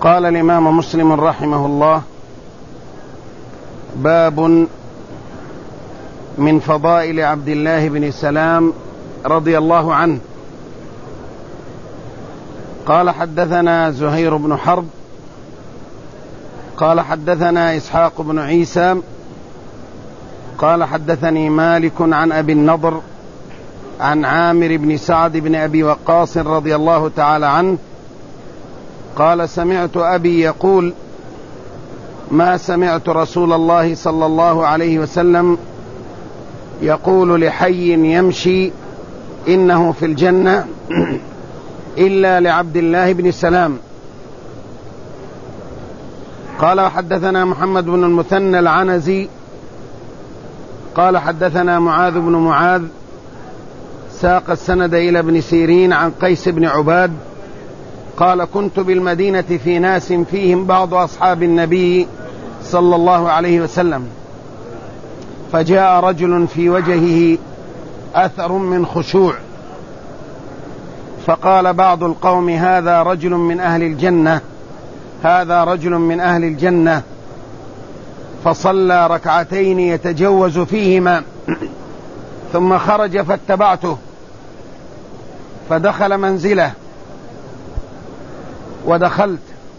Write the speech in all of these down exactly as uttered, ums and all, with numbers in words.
قال الإمام مسلم رحمه الله: باب من فضائل عبد الله بن سلام رضي الله عنه. قال: حدثنا زهير بن حرب قال حدثنا إسحاق بن عيسى قال حدثني مالك عن أبي النضر عن عامر بن سعد بن أبي وقاص رضي الله تعالى عنه قال: سمعت أبي يقول: ما سمعت رسول الله صلى الله عليه وسلم يقول لحي يمشي إنه في الجنة إلا لعبد الله بن سلام. قال: حدثنا محمد بن المثنى العنزي قال حدثنا معاذ بن معاذ ساق السند إلى ابن سيرين عن قيس بن عباد قال: كنت بالمدينة في ناس فيهم بعض أصحاب النبي صلى الله عليه وسلم، فجاء رجل في وجهه أثر من خشوع، فقال بعض القوم: هذا رجل من أهل الجنة هذا رجل من أهل الجنة فصلى ركعتين يتجوز فيهما ثم خرج فاتبعته، فدخل منزله ودخلت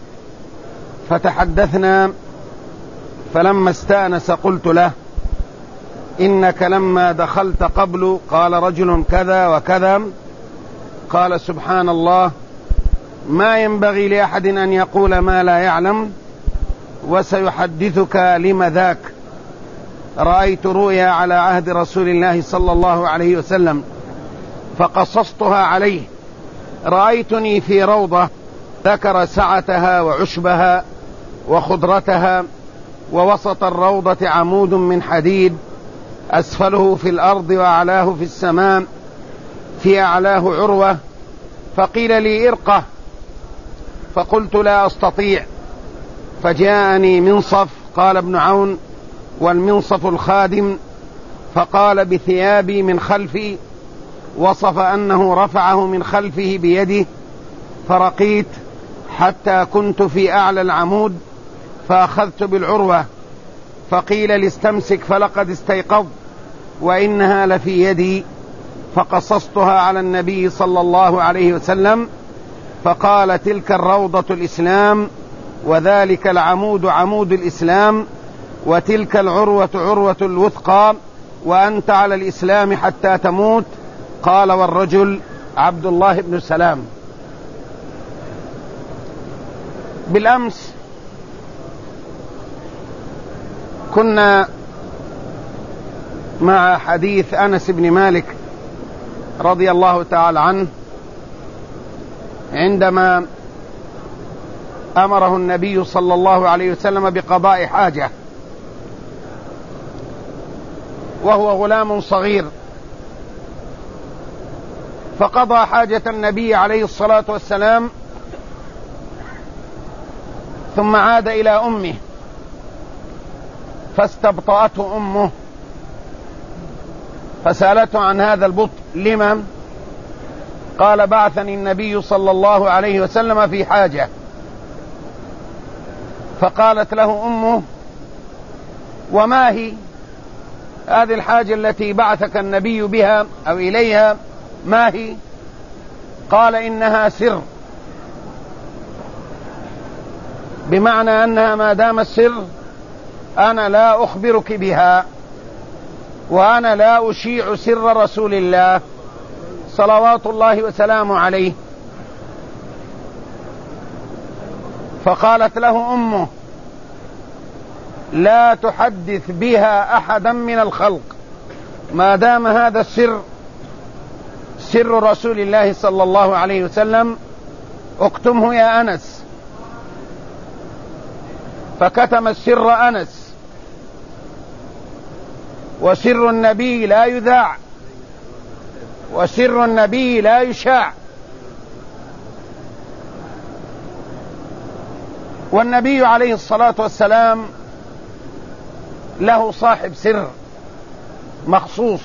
فتحدثنا، فلما استأنس قلت له: إنك لما دخلت قبل قال رجل كذا وكذا. قال: سبحان الله، ما ينبغي لأحد أن يقول ما لا يعلم، وسيحدثك لم ذاك. رأيت رؤيا على عهد رسول الله صلى الله عليه وسلم فقصصتها عليه. رأيتني في روضة، ذكر سعتها وعشبها وخضرتها، ووسط الروضة عمود من حديد، أسفله في الأرض وأعلاه في السماء، في أعلاه عروة. فقيل لي: ارقه، فقلت: لا أستطيع. فجاءني منصف، قال ابن عون: والمنصف الخادم، فقال بثيابي من خلفي، وصف أنه رفعه من خلفه بيده، فرقيت حتى كنت في أعلى العمود فأخذت بالعروة، فقيل لي: استمسك فلقد استيقظ، وإنها لفي يدي. فقصصتها على النبي صلى الله عليه وسلم، فقال: تلك الروضة الإسلام، وذلك العمود عمود الإسلام، وتلك العروة عروة الوثقى، وأنت على الإسلام حتى تموت. قال: والرجل عبد الله بن سلام. بالأمس كنا مع حديث أنس بن مالك رضي الله تعالى عنه عندما أمره النبي صلى الله عليه وسلم بقضاء حاجة، وهو غلام صغير، فقضى حاجة النبي عليه الصلاة والسلام، ثم عاد إلى أمه فاستبطأته أمه، فسألته عن هذا البطء: لما؟ قال: بعثني النبي صلى الله عليه وسلم في حاجة. فقالت له أمه: وما هي هذه الحاجة التي بعثك النبي بها أو إليها؟ ما هي؟ قال: إنها سر، بمعنى أنها ما دام السر أنا لا أخبرك بها، وأنا لا أشيع سر رسول الله صلوات الله وسلامه عليه. فقالت له أمه: لا تحدث بها أحدا من الخلق، ما دام هذا السر سر رسول الله صلى الله عليه وسلم، اكتمه يا أنس. فكتم السر أنس، وسر النبي لا يذاع، وسر النبي لا يشاع. والنبي عليه الصلاة والسلام له صاحب سر مخصوص،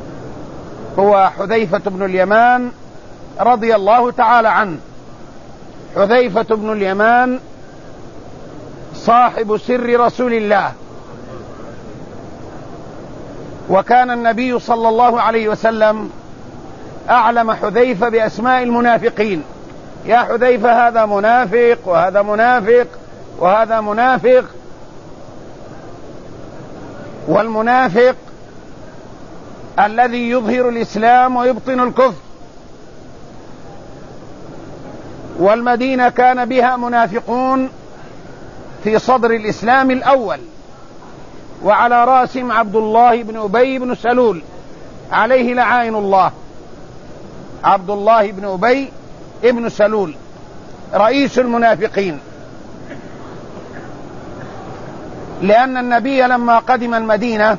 هو حذيفة بن اليمان رضي الله تعالى عنه، حذيفة بن اليمان صاحب سر رسول الله، وكان النبي صلى الله عليه وسلم أعلم حذيفة بأسماء المنافقين. يا حذيفة هذا منافق وهذا منافق وهذا منافق. والمنافق الذي يظهر الإسلام ويبطن الكفر، والمدينة كان بها منافقون في صدر الإسلام الأول، وعلى رأسهم عبد الله بن أبي بن سلول عليه لعائن الله. عبد الله بن أبي بن سلول رئيس المنافقين، لأن النبي لما قدم المدينة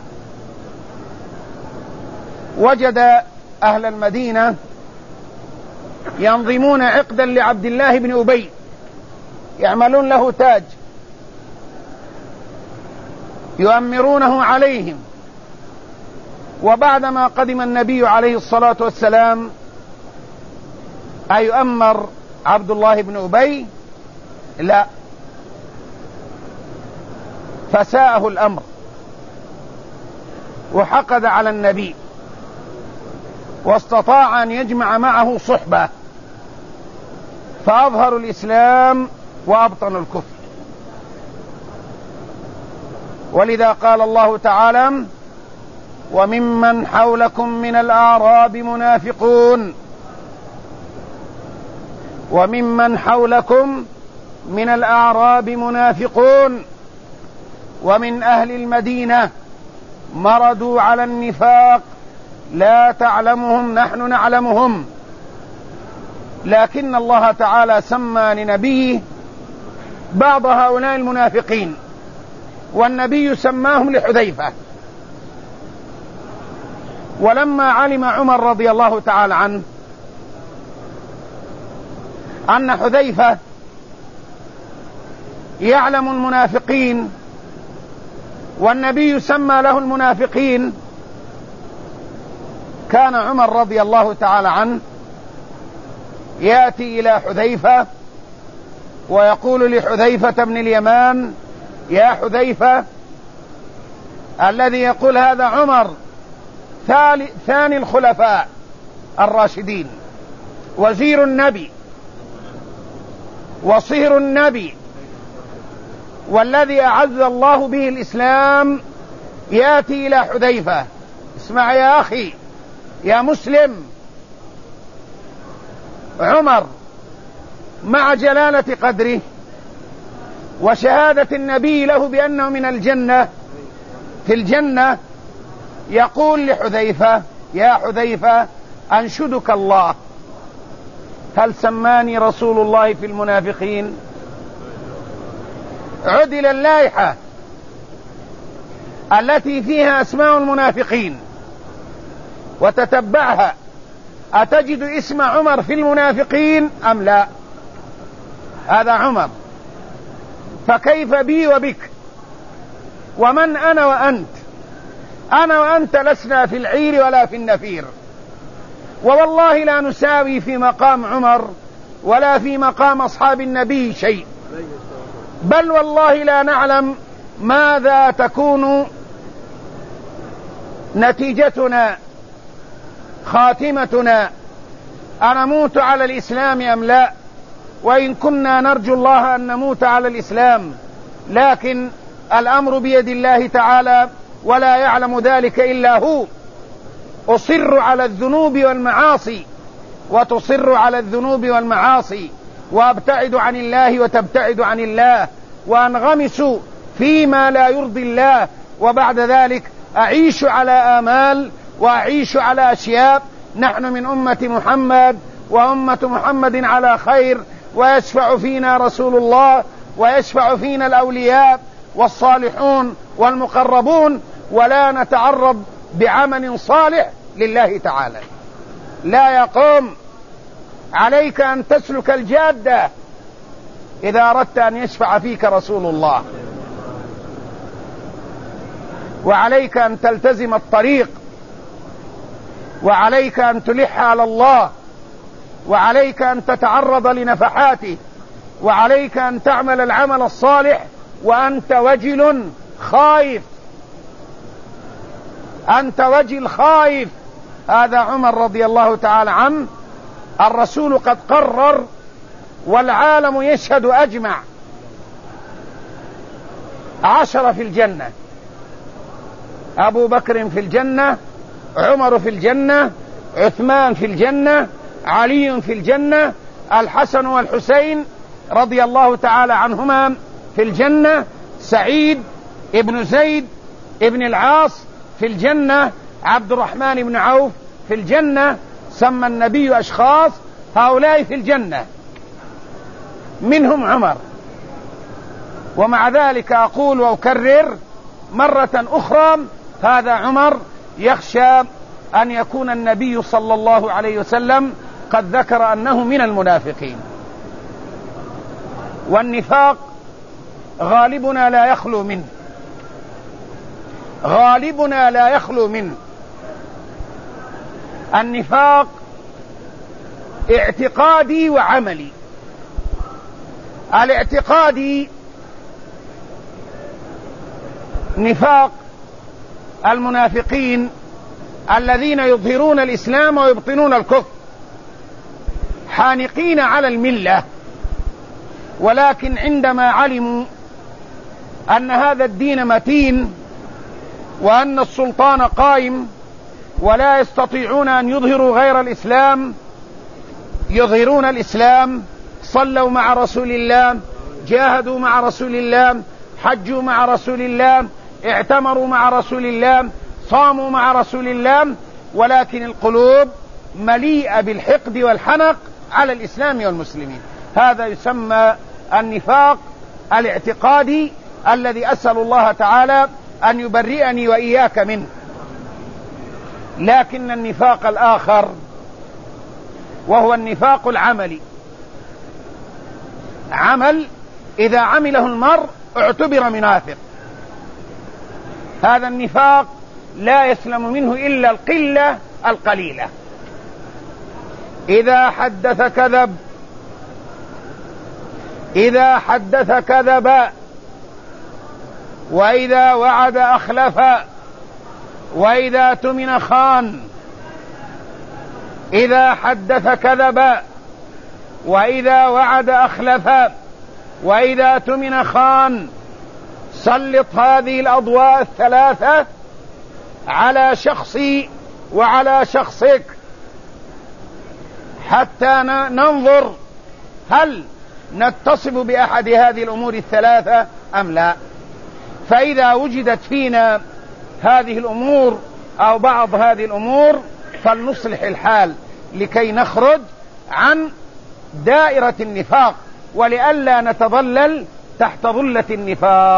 وجد أهل المدينة ينظمون عقدا لعبد الله بن أبي، يعملون له تاج يؤمرونه عليهم. وبعدما قدم النبي عليه الصلاة والسلام أيؤمر عبد الله بن أبي؟ لا، فساءه الأمر وحقد على النبي، واستطاع أن يجمع معه صحبة، فأظهروا الإسلام وأبطنوا الكفر. ولذا قال الله تعالى: وممن حولكم من الأعراب منافقون. وممن حولكم من الأعراب منافقون ومن أهل المدينة مردوا على النفاق لا تعلمهم نحن نعلمهم. لكن الله تعالى سمى لنبيه بعض هؤلاء المنافقين، والنبي سماهم لحذيفة. ولما علم عمر رضي الله تعالى عنه أن حذيفة يعلم المنافقين والنبي سمى له المنافقين، كان عمر رضي الله تعالى عنه يأتي إلى حذيفة ويقول لحذيفة بن اليمان: يا حذيفة، الذي يقول هذا عمر ثاني الخلفاء الراشدين، وزير النبي وصهر النبي، والذي أعز الله به الإسلام، يأتي إلى حذيفة: اسمع يا أخي يا مسلم، عمر مع جلالة قدره وشهادة النبي له بأنه من الجنة في الجنة، يقول لحذيفة: يا حذيفة، أنشدك الله، هل سماني رسول الله في المنافقين؟ عدل اللائحة التي فيها أسماء المنافقين وتتبعها، أتجد اسم عمر في المنافقين أم لا؟ هذا عمر، فكيف بي وبك؟ ومن أنا وأنت؟ أنا وأنت لسنا في العير ولا في النفير، ووالله لا نساوي في مقام عمر ولا في مقام أصحاب النبي شيء، بل والله لا نعلم ماذا تكون نتيجتنا خاتمتنا، أنموت على الإسلام أم لا؟ وإن كنا نرجو الله أن نموت على الإسلام، لكن الأمر بيد الله تعالى ولا يعلم ذلك إلا هو. أصر على الذنوب والمعاصي وتصر على الذنوب والمعاصي، وأبتعد عن الله وتبتعد عن الله، وأنغمس فيما لا يرضي الله، وبعد ذلك أعيش على آمال وأعيش على أشياء. نحن من أمة محمد، وأمة محمد على خير، ويشفع فينا رسول الله، ويشفع فينا الأولياء والصالحون والمقربون، ولا نتعرض بعمل صالح لله تعالى. لا يقوم عليك أن تسلك الجادة إذا أردت أن يشفع فيك رسول الله، وعليك أن تلتزم الطريق، وعليك أن تلح على الله، وعليك أن تتعرض لنفحاته وعليك أن تعمل العمل الصالح وأنت وجل خائف، أنت وجل خائف. هذا عمر رضي الله تعالى عنه، الرسول قد قرر والعالم يشهد أجمع، عشرة في الجنة: أبو بكر في الجنة، عمر في الجنة، عثمان في الجنة، علي في الجنة، الحسن والحسين رضي الله تعالى عنهما في الجنة، سعيد ابن زيد ابن العاص في الجنة، عبد الرحمن بن عوف في الجنة. سمى النبي أشخاص هؤلاء في الجنة، منهم عمر. ومع ذلك أقول وأكرر مرة أخرى: هذا عمر يخشى أن يكون النبي صلى الله عليه وسلم قد ذكر أنه من المنافقين. والنفاق غالبنا لا يخلو منه، غالبنا لا يخلو منه. النفاق اعتقادي وعملي. الاعتقادي نفاق المنافقين الذين يظهرون الإسلام ويبطنون الكفر، حانقين على الملة، ولكن عندما علموا أن هذا الدين متين وأن السلطان قائم ولا يستطيعون أن يظهروا غير الإسلام، يظهرون الإسلام، صلوا مع رسول الله، جاهدوا مع رسول الله، حجوا مع رسول الله، اعتمروا مع رسول الله، صاموا مع رسول الله، ولكن القلوب مليئة بالحقد والحنق على الإسلام والمسلمين. هذا يسمى النفاق الاعتقادي الذي أسأل الله تعالى أن يبرئني وإياك منه. لكن النفاق الآخر وهو النفاق العملي، عمل إذا عمله المرء اعتبر منافق. هذا النفاق لا يسلم منه إلا القلة القليلة. إذا حدث كذب، إذا حدث كذب، وإذا وعد أخلف، وإذا اؤتمن خان. إذا حدث كذب، وإذا وعد أخلف، وإذا اؤتمن خان. سلط هذه الأضواء الثلاثة على شخصي وعلى شخصك حتى ننظر هل نتصف بأحد هذه الأمور الثلاثة أم لا. فإذا وجدت فينا هذه الأمور أو بعض هذه الأمور فلنصلح الحال لكي نخرج عن دائرة النفاق ولئلا نتضلل تحت ظلة النفاق.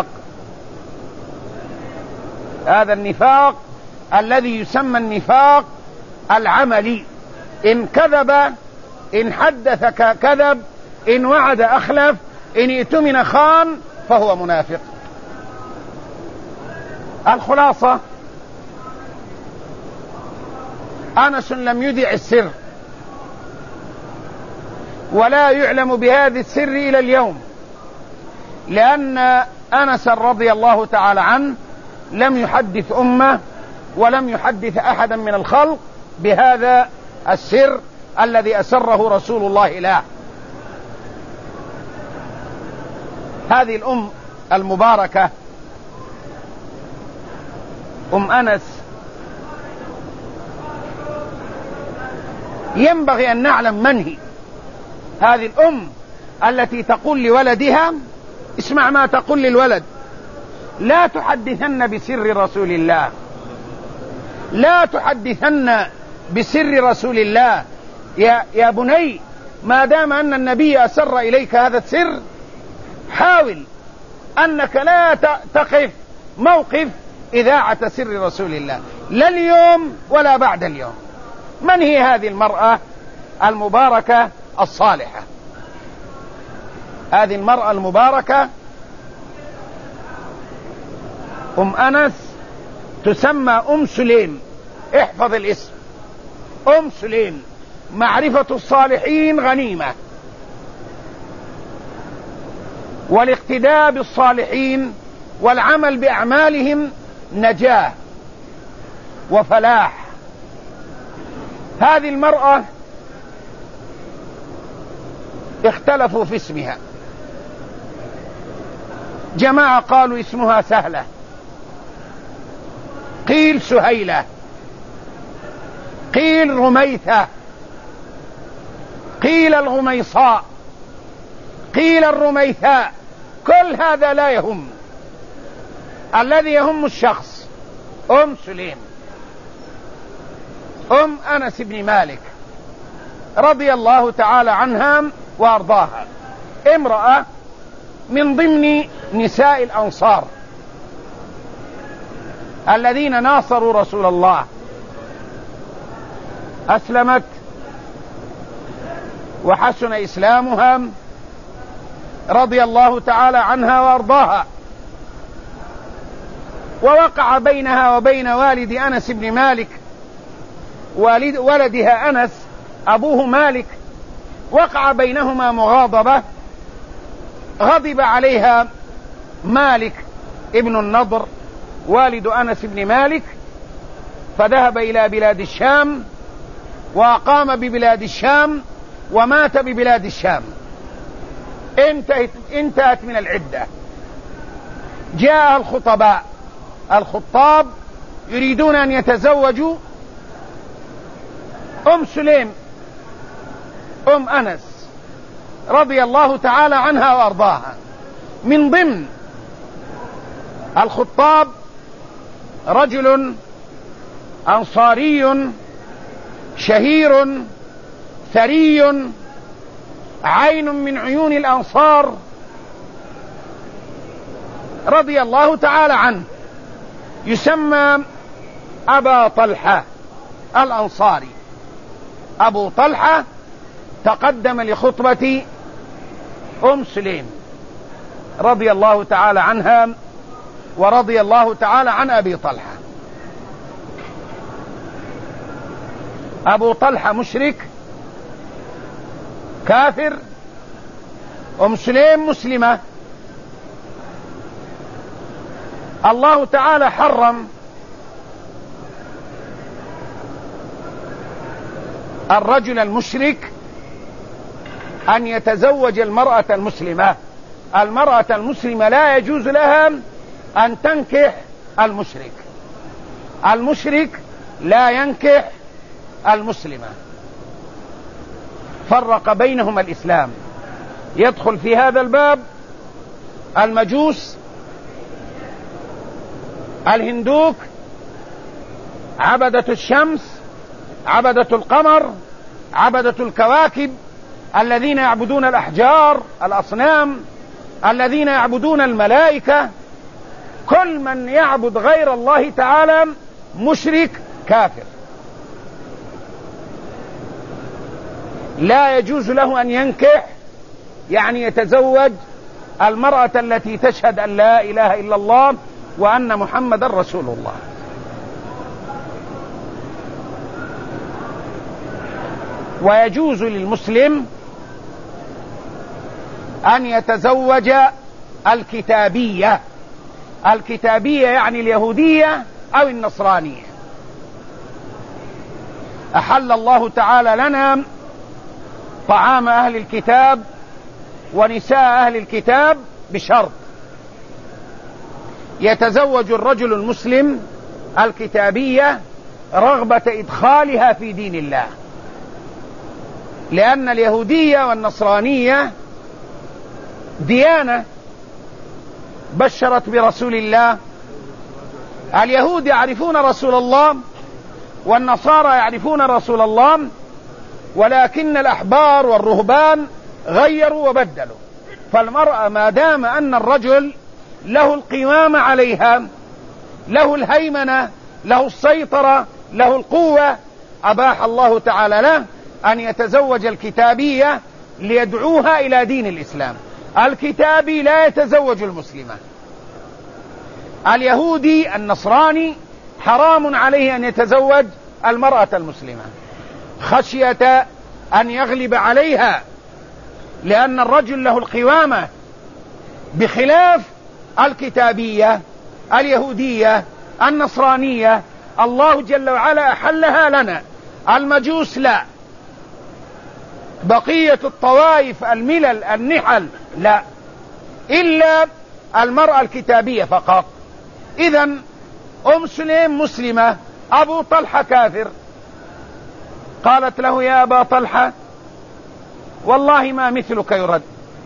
هذا النفاق الذي يسمى النفاق العملي. إن كذب، إن حدث كذب، إن وعد أخلف، إن ائتمن خان، فهو منافق. الخلاصة: أنس لم يذع السر ولا يعلم بهذا السر إلى اليوم، لأن أنس رضي الله تعالى عنه لم يحدث أمة ولم يحدث أحدا من الخلق بهذا السر الذي أسره رسول الله له. هذه الأم المباركة أم أنس ينبغي أن نعلم من هي. هذه الأم التي تقول لولدها، اسمع ما تقول للولد: لا تحدثن بسر رسول الله، لا تحدثن بسر رسول الله. يا, يا بني، ما دام أن النبي أسر إليك هذا السر، حاول أنك لا تقف موقف إذاعة سر رسول الله، لا اليوم ولا بعد اليوم. من هي هذه المرأة المباركة الصالحة؟ هذه المرأة المباركة أم أنس تسمى أم سليم. احفظ الاسم، أم سليم. معرفة الصالحين غنيمة. والاقتداء بالصالحين والعمل بأعمالهم نجاة وفلاح. هذه المرأة اختلفوا في اسمها، جماعة قالوا اسمها سهلة، قيل سهيلة، قيل رميثة، قيل الغميصاء، قيل الرميثاء. كل هذا لا يهم، الذي يهم الشخص أم سليم أم أنس بن مالك رضي الله تعالى عنها وأرضاها، امرأة من ضمن نساء الأنصار الذين ناصروا رسول الله، أسلمت وحسن إسلامها رضي الله تعالى عنها وأرضاها. ووقع بينها وبين والد أنس بن مالك، والد ولدها أنس أبوه مالك، وقع بينهما مغاضبة، غضب عليها مالك ابن النضر والد أنس بن مالك، فذهب إلى بلاد الشام وأقام ببلاد الشام ومات ببلاد الشام. انتهت, انتهت من العدة. جاء الخطباء الخطاب يريدون أن يتزوجوا أم سليم أم أنس رضي الله تعالى عنها وأرضاها. من ضمن الخطاب رجل أنصاري شهير ثري، عين من عيون الأنصار رضي الله تعالى عنه، يسمى أبا طلحة الأنصاري. أبو طلحة تقدم لخطبة أم سليم رضي الله تعالى عنها ورضي الله تعالى عن أبي طلحة. أبو طلحة مشرك كافر، أم سليم مسلمة. الله تعالى حرم الرجل المشرك أن يتزوج المرأة المسلمة. المرأة المسلمة لا يجوز لها أن تنكح المشرك، المشرك لا ينكح المسلمة. فرق بينهما الإسلام. يدخل في هذا الباب المجوس، الهندوك، عبدة الشمس، عبدة القمر، عبدة الكواكب، الذين يعبدون الأحجار، الأصنام، الذين يعبدون الملائكة. كل من يعبد غير الله تعالى مشرك كافر، لا يجوز له أن ينكح، يعني يتزوج المرأة التي تشهد أن لا إله إلا الله وأن محمد رسول الله. ويجوز للمسلم أن يتزوج الكتابية. الكتابية يعني اليهودية أو النصرانية. أحل الله تعالى لنا طعام أهل الكتاب ونساء أهل الكتاب بشرط: يتزوج الرجل المسلم الكتابية رغبة إدخالها في دين الله، لأن اليهودية والنصرانية ديانة بشرت برسول الله. اليهود يعرفون رسول الله والنصارى يعرفون رسول الله، ولكن الأحبار والرهبان غيروا وبدلوا. فالمرأة ما دام أن الرجل له القوامة عليها، له الهيمنة، له السيطرة، له القوة، أباح الله تعالى له أن يتزوج الكتابية ليدعوها إلى دين الإسلام. الكتابي لا يتزوج المسلمة. اليهودي النصراني حرام عليه أن يتزوج المرأة المسلمة خشية أن يغلب عليها، لأن الرجل له القوامة، بخلاف الكتابية اليهودية النصرانية الله جل وعلا أحلها لنا، المجوس لا، بقية الطوائف الملل النحل لا، إلا المرأة الكتابية فقط. إذن أم سليم مسلمة، أبو طلحة كافر، قالت له يا أبا طلحة والله ما مثلك يرد،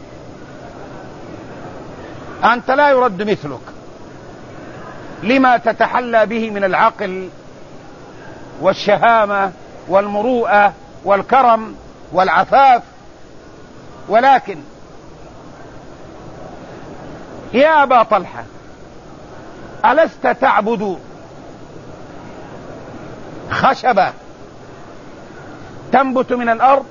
أنت لا يرد مثلك، لما تتحلى به من العقل والشهامة والمروءة والكرم والعفاف، ولكن يا أبا طلحة ألست تعبد خشبة تنبت من الأرض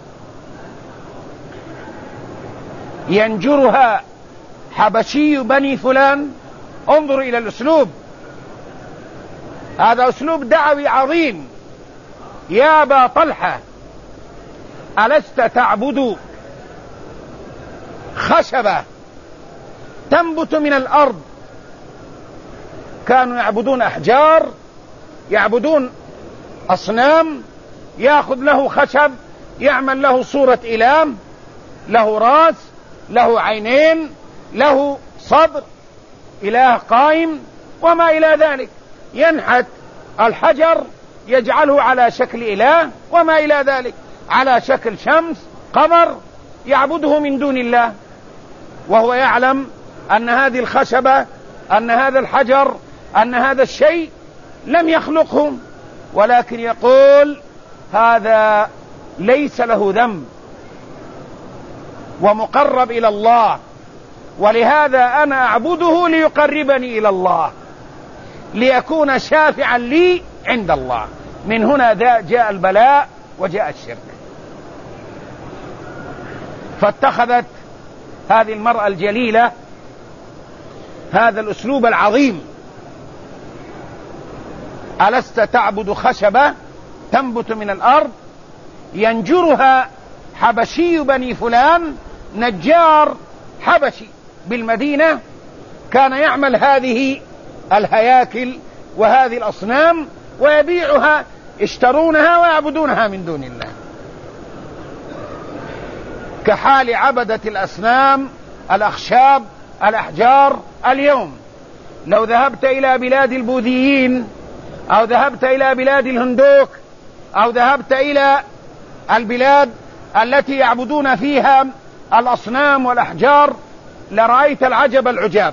ينجرها حبشي بني فلان؟ انظر إلى الأسلوب، هذا أسلوب دعوي عظيم. يا أبا طلحة ألست تعبد خشبة تنبت من الأرض؟ كانوا يعبدون أحجار، يعبدون أصنام، يأخذ له خشب يعمل له صورة إله، له رأس، له عينين، له صدر، إله قائم وما إلى ذلك، ينحت الحجر يجعله على شكل إله وما إلى ذلك، على شكل شمس قمر، يعبده من دون الله، وهو يعلم أن هذه الخشبة، أن هذا الحجر، أن هذا الشيء لم يخلقهم، ولكن يقول هذا ليس له ذنب ومقرب إلى الله، ولهذا أنا أعبده ليقربني إلى الله، ليكون شافعا لي عند الله. من هنا جاء البلاء وجاء الشرك. فاتخذت هذه المرأة الجليلة هذا الأسلوب العظيم: ألست تعبد خشبة تنبت من الأرض ينجرها حبشي بني فلان، نجار حبشي بالمدينة كان يعمل هذه الهياكل وهذه الأصنام ويبيعها، يشترونها ويعبدونها من دون الله، كحال عبدة الأصنام الأخشاب الأحجار اليوم. لو ذهبت إلى بلاد البوذيين أو ذهبت إلى بلاد الهندوك أو ذهبت إلى البلاد التي يعبدون فيها الأصنام والأحجار لرأيت العجب العجاب،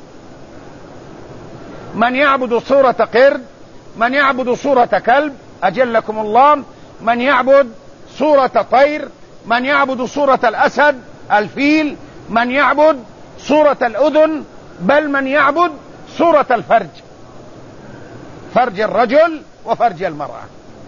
من يعبد صورة قرد، من يعبد صورة كلب أجلكم الله، من يعبد صورة طير، من يعبد صورة الأسد الفيل، من يعبد صورة الأذن، بل من يعبد صورة الفرج، فرج الرجل وفرج المرأة،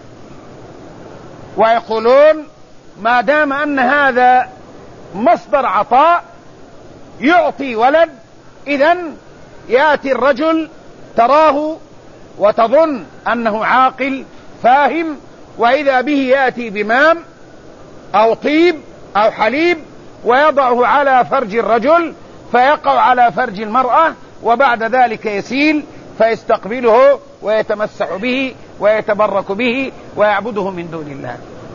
ويقولون ما دام أن هذا مصدر عطاء يعطي ولد، إذن يأتي الرجل تراه وتظن أنه عاقل فاهم، وإذا به يأتي بمام أو طيب أو حليب ويضعه على فرج الرجل فيقع على فرج المرأة، وبعد ذلك يسيل فيستقبله ويتمسح به ويتبرك به ويعبده من دون الله.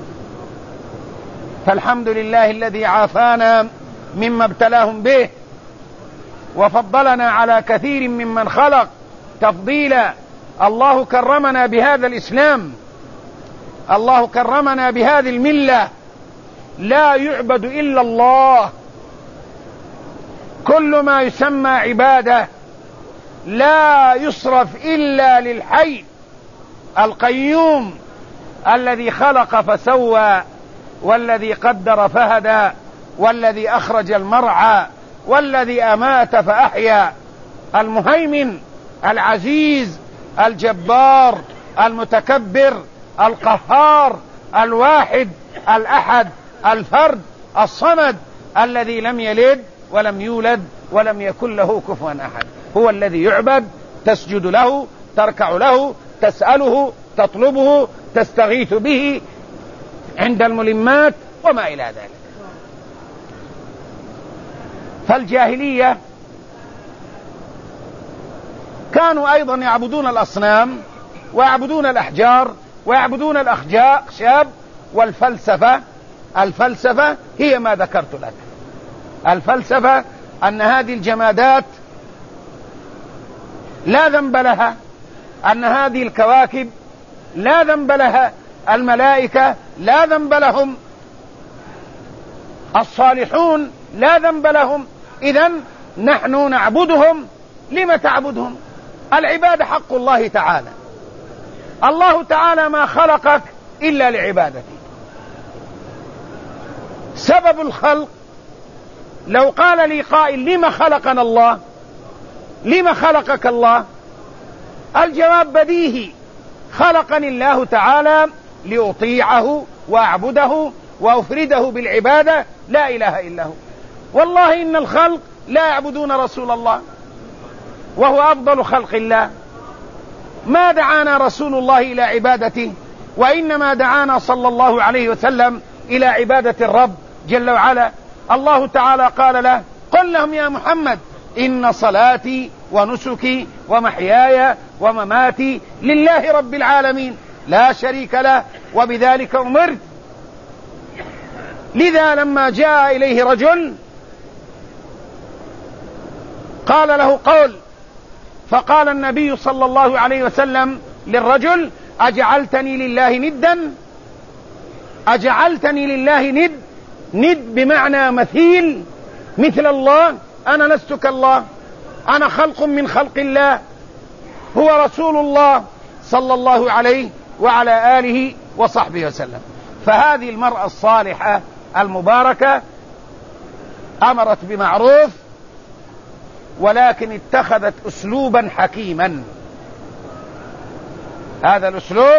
فالحمد لله الذي عافانا مما ابتلاهم به وفضلنا على كثير ممن خلق تفضيلا. الله كرمنا بهذا الإسلام، الله كرمنا بهذه الملة، لا يعبد إلا الله، كل ما يسمى عبادة لا يصرف إلا للحي القيوم الذي خلق فسوى، والذي قدر فهدى، والذي أخرج المرعى، والذي أمات فأحيا، المهيمن العزيز الجبار المتكبر القهار الواحد الأحد الفرد الصمد الذي لم يلد ولم يولد ولم يكن له كفوا أحد، هو الذي يعبد، تسجد له، تركع له، تسأله، تطلبه، تستغيث به عند الملمات وما إلى ذلك. فالجاهلية كانوا أيضا يعبدون الأصنام ويعبدون الأحجار ويعبدون الأخشاب والفلسفة. الفلسفة هي ما ذكرت لك. الفلسفة أن هذه الجمادات لا ذنب لها، أن هذه الكواكب لا ذنب لها، الملائكة لا ذنب لهم، الصالحون لا ذنب لهم، إذن نحن نعبدهم. لم تعبدهم؟ العبادة حق الله تعالى. الله تعالى ما خلقك إلا لعبادته. سبب الخلق، لو قال لي قائل لما خلقنا الله، لما خلقك الله؟ الجواب بديهي، خلقني الله تعالى لأطيعه وأعبده وأفرده بالعبادة، لا إله إلا هو. والله إن الخلق لا يعبدون رسول الله وهو أفضل خلق الله. ما دعانا رسول الله إلى عبادته، وإنما دعانا صلى الله عليه وسلم إلى عبادة الرب جل وعلا. الله تعالى قال له: قل لهم يا محمد إن صلاتي ونسكي ومحياي ومماتي لله رب العالمين لا شريك له وبذلك أمرت. لذا لما جاء إليه رجل قال له قول، فقال النبي صلى الله عليه وسلم للرجل: أجعلتني لله ندا؟ أجعلتني لله ند؟ ند بمعنى مثيل، مثل الله؟ أنا لست كالله، أنا خلق من خلق الله، هو رسول الله صلى الله عليه وعلى آله وصحبه وسلم. فهذه المرأة الصالحة المباركة أمرت بمعروف، ولكن اتخذت أسلوبا حكيما. هذا الأسلوب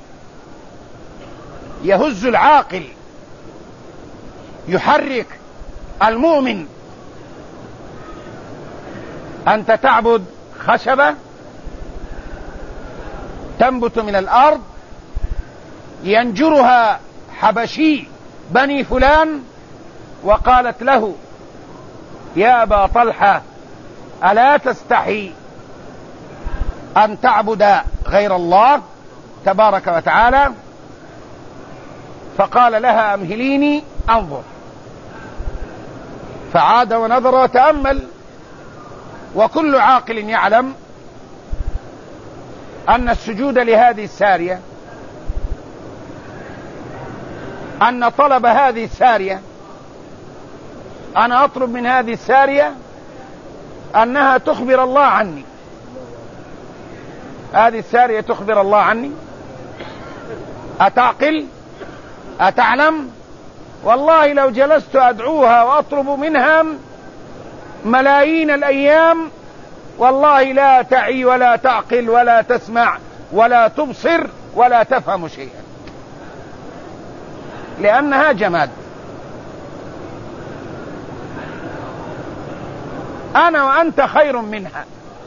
يهز العاقل، يحرك المؤمن. أنت تعبد خشبة تنبت من الأرض ينجرها حبشي بني فلان، وقالت له: يا أبا طلحة ألا تستحي أن تعبد غير الله تبارك وتعالى؟ فقال لها: أمهليني أنظر. فعاد ونظر وتأمل. وكل عاقل يعلم أن السجود لهذه السارية، أن طلب هذه السارية، أنا أطلب من هذه السارية أنها تخبر الله عني. هذه السارية تخبر الله عني؟ أتعقل؟ أتعلم؟ والله لو جلست أدعوها وأطلب منها ملايين الأيام، والله لا تعي ولا تعقل ولا تسمع ولا تبصر ولا تفهم شيئا، لأنها جماد. أنا وأنت خير منها،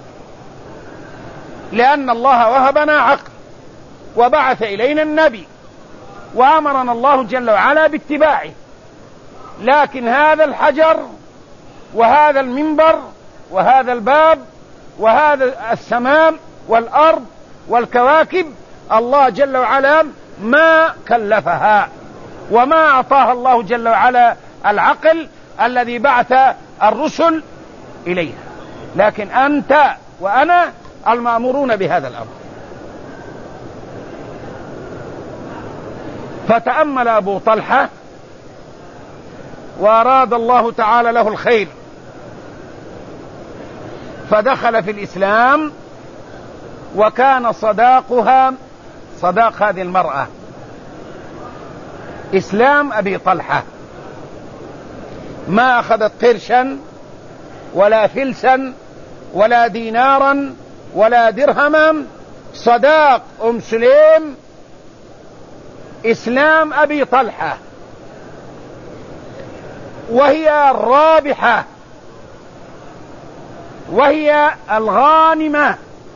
لأن الله وهبنا عقل وبعث إلينا النبي وأمرنا الله جل وعلا باتباعه. لكن هذا الحجر وهذا المنبر وهذا الباب وهذا السماء والأرض والكواكب الله جل وعلا ما كلفها، وما أعطاها الله جل وعلا العقل الذي بعث الرسل إليها. لكن أنت وأنا المأمورون بهذا الأمر. فتأمل أبو طلحة وأراد الله تعالى له الخير، فدخل في الإسلام، وكان صداقها صداق هذه المرأة إسلام أبي طلحة. ما أخذت قرشا ولا فلسا ولا دينارا ولا درهما، صداق أم سليم إسلام أبي طلحة، وهي الرابحة وهي الغانمة.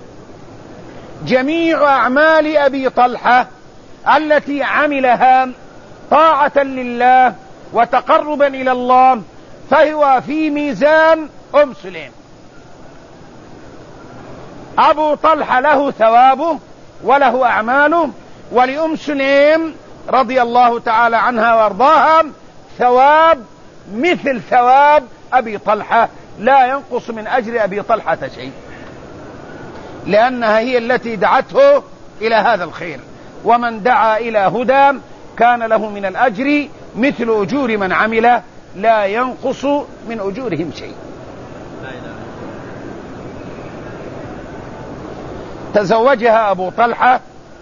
جميع أعمال أبي طلحة التي عملها طاعة لله وتقربا إلى الله فهو في ميزان أم سليم. أبو طلحة له ثوابه وله أعماله، ولأم سليم رضي الله تعالى عنها وارضاها ثواب مثل ثواب أبي طلحة، لا ينقص من أجر أبي طلحة شيء، لأنها هي التي دعته إلى هذا الخير. ومن دعا إلى هدى كان له من الأجر مثل أجور من عمل لا ينقص من أجورهم شيء. تزوجها أبو طلحة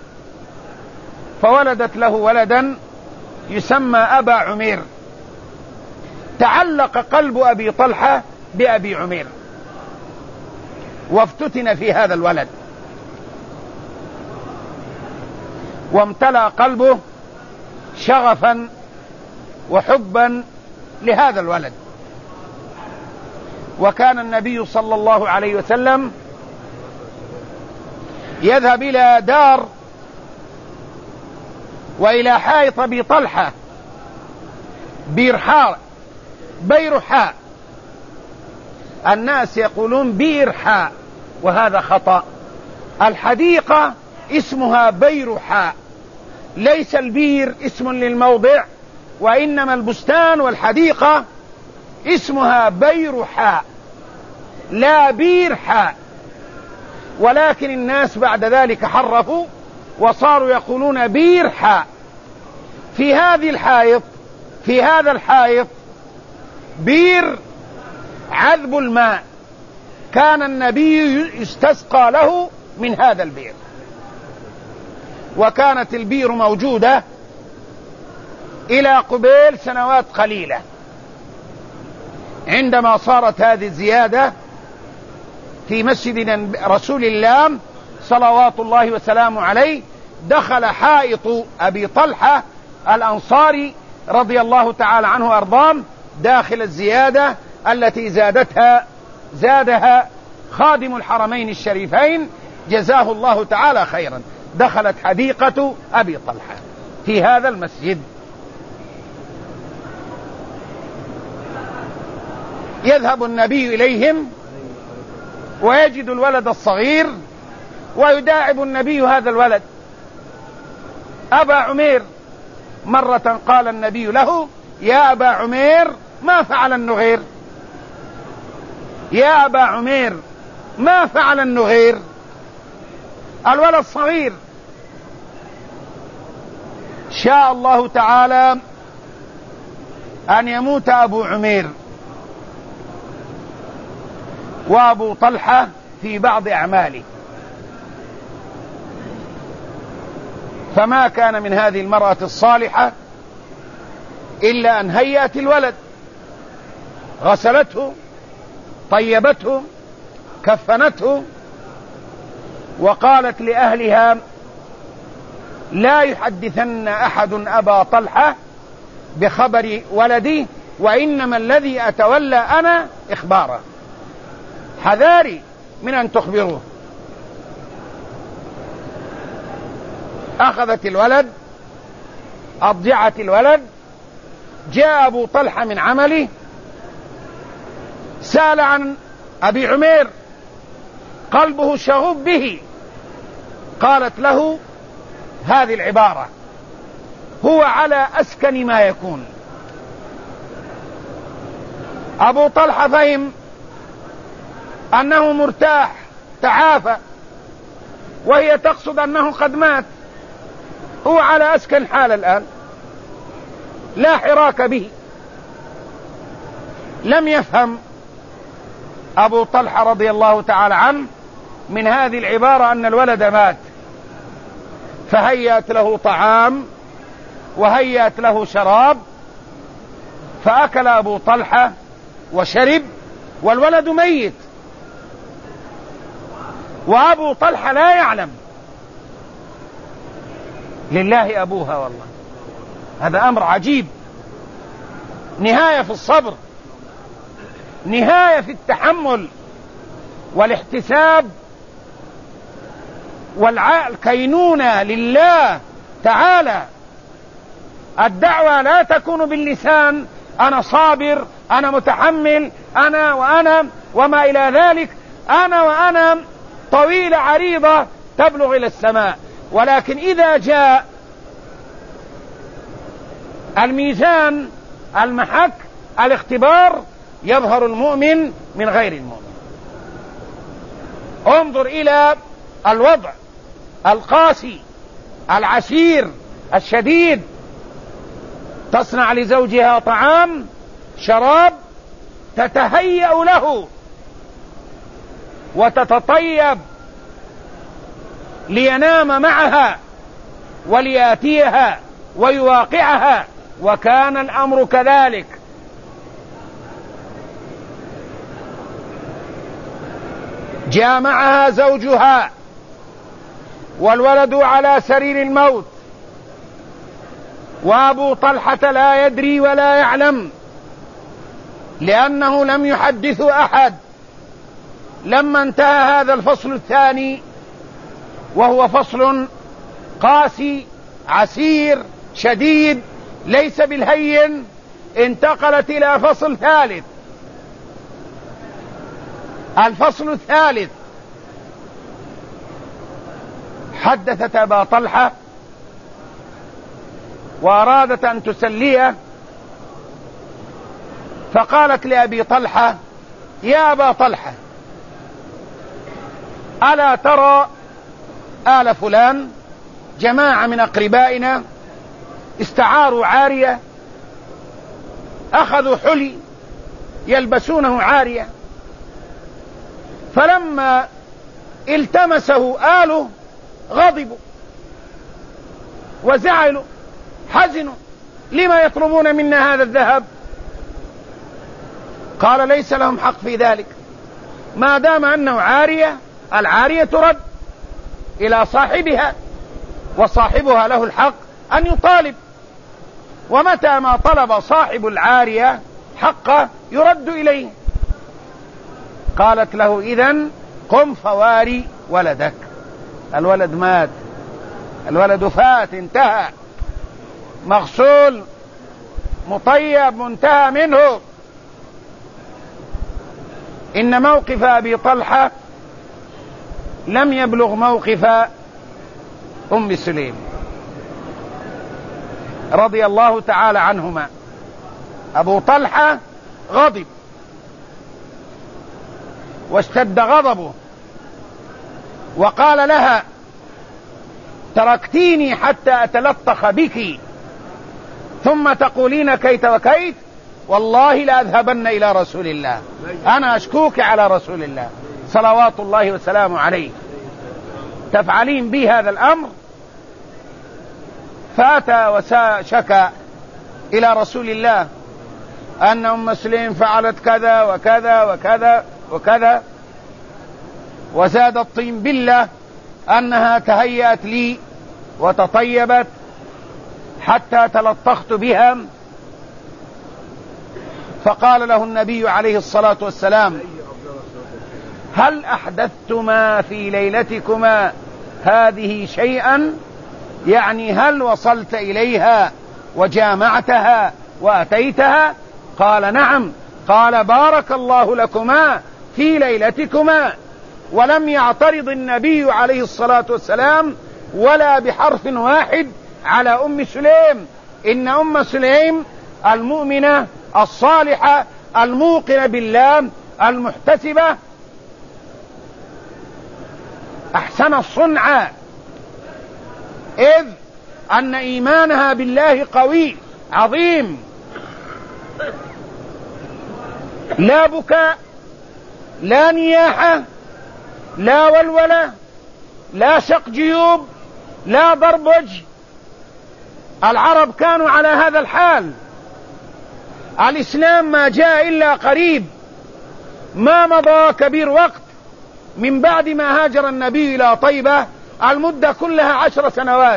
فولدت له ولدا يسمى أبا عمير. تعلق قلب أبي طلحة بأبي عمير وافتتن في هذا الولد، وامتلأ قلبه شغفا وحبا لهذا الولد. وكان النبي صلى الله عليه وسلم يذهب إلى دار وإلى حائط أبي طلحة بيرحاء بيرحاء، الناس يقولون بيرحاء وهذا خطأ. الحديقة اسمها بيرحاء، ليس البير اسم للموضع، وإنما البستان والحديقة اسمها بيرحاء لا بيرحاء. ولكن الناس بعد ذلك حرفوا وصاروا يقولون بيرحاء. في هذه الحائط في هذا الحائط بير عذب الماء، كان النبي يستسقى له من هذا البير، وكانت البير موجودة إلى قبيل سنوات قليلة. عندما صارت هذه الزيادة في مسجد رسول الله صلوات الله وسلامه عليه، دخل حائط أبي طلحة الأنصاري رضي الله تعالى عنه وأرضاه داخل الزيادة التي زادتها زادها خادم الحرمين الشريفين جزاه الله تعالى خيرا. دخلت حديقة أبي طلحة في هذا المسجد. يذهب النبي إليهم ويجد الولد الصغير ويداعب النبي هذا الولد. أبا عمير، مرة قال النبي له: يا أبا عمير ما فعل النغير؟ يا أبا عمير ما فعل النغير؟ الولد صغير. شاء الله تعالى أن يموت أبو عمير وأبو طلحة في بعض أعماله، فما كان من هذه المرأة الصالحة إلا أن هيأت الولد، غسلته، طيبته، كفنته، وقالت لأهلها: لا يحدثن أحد أبا طلحة بخبر ولدي، وإنما الذي أتولى أنا إخباره، حذاري من أن تخبروه. أخذت الولد، أضجعت الولد، جاء أبو طلحة من عمله، سأل عن أبي عمير، قلبه شغوف به. قالت له هذه العبارة: هو على أسكن ما يكون. أبو طلحة فهم أنه مرتاح، تعافى، وهي تقصد أنه قد مات، هو على أسكن حال الآن، لا حراك به. لم يفهم أبو طلحة رضي الله تعالى عنه من هذه العبارة أن الولد مات، فهيأت له طعام وهيأت له شراب، فأكل أبو طلحة وشرب والولد ميت، وأبو طلحة لا يعلم. لله أبوها، والله هذا أمر عجيب، نهاية في الصبر، نهاية في التحمل والاحتساب والكينونة لله تعالى. الدعوة لا تكون باللسان أنا صابر، أنا متحمل، أنا وأنا وما إلى ذلك، أنا وأنا طويلة عريضة تبلغ إلى السماء. ولكن إذا جاء الميزان، المحك، الاختبار، يظهر المؤمن من غير المؤمن. انظر إلى الوضع القاسي العسير الشديد، تصنع لزوجها طعام شراب، تتهيأ له وتتطيب لينام معها ولياتيها ويواقعها، وكان الأمر كذلك. جاء معها زوجها والولد على سرير الموت، وأبو طلحة لا يدري ولا يعلم، لأنه لم يحدث أحد. لما انتهى هذا الفصل الثاني، وهو فصل قاسي عسير شديد ليس بالهين، انتقلت إلى فصل ثالث. الفصل الثالث حدثت أبا طلحة وأرادت أن تسليه، فقالت لأبي طلحة: يا أبا طلحة، ألا ترى آل فلان جماعة من أقربائنا استعاروا عارية، أخذوا حلي يلبسونه عارية، فلما التمسه آله غضبوا وزعلوا حزنوا، لما يطلبون منا هذا الذهب؟ قال: ليس لهم حق في ذلك، ما دام أنه عارية، العارية ترد إلى صاحبها، وصاحبها له الحق أن يطالب، ومتى ما طلب صاحب العارية حقه يرد إليه. قالت له: إذن قم فواري ولدك. الولد مات، الولد فات، انتهى، مغسول مطيب، منتهى منه. إن موقف أبي طلحة لم يبلغ موقف أم سليم رضي الله تعالى عنهما. أبو طلحة غضب واشتد غضبه، وقال لها: تركتيني حتى أتلطخ بك ثم تقولين كيت وكيت، والله لأذهبن إلى رسول الله، أنا أشكوك على رسول الله صلوات الله وسلامه عليه، تفعلين بي هذا الأمر. فأتى وشكى إلى رسول الله أن أم سليم فعلت كذا وكذا وكذا وكذا، وزاد الطين بالله أنها تهيأت لي وتطيبت حتى تلطخت بها. فقال له النبي عليه الصلاة والسلام: هل أحدثتما في ليلتكما هذه شيئا؟ يعني هل وصلت إليها وجامعتها وأتيتها؟ قال: نعم. قال: بارك الله لكما في ليلتكما. ولم يعترض النبي عليه الصلاة والسلام ولا بحرف واحد على أم سليم. إن أم سليم المؤمنة الصالحة الموقنة بالله المحتسبة أحسن الصنع، إذ أن إيمانها بالله قوي عظيم. لا بكاء، لا نياحة، لا ولولة، لا شق جيوب، لا ضرب وجه. العرب كانوا على هذا الحال. الإسلام ما جاء إلا قريب، ما مضى كبير وقت من بعد ما هاجر النبي إلى طيبة، المدة كلها عشر سنوات.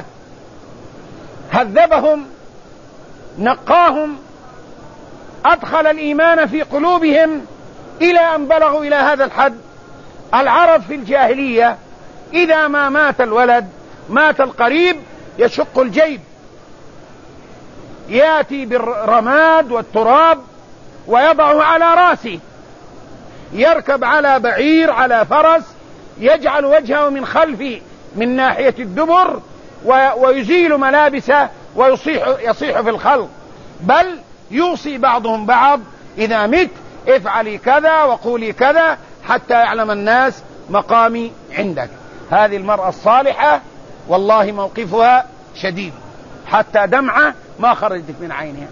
هذبهم، نقاهم، أدخل الإيمان في قلوبهم إلى أن بلغوا إلى هذا الحد. العرب في الجاهلية إذا ما مات الولد، مات القريب، يشق الجيب يأتي بالرماد والتراب ويضعه على رأسه، يركب على بعير على فرس، يجعل وجهه من خلفه من ناحية الدبر ويزيل ملابسه ويصيح يصيح في الخلق، بل يوصي بعضهم بعض إذا مت افعلي كذا وقولي كذا حتى يعلم الناس مقامي عندك. هذه المرأة الصالحة والله موقفها شديد، حتى دمعة ما خرجت من عينها،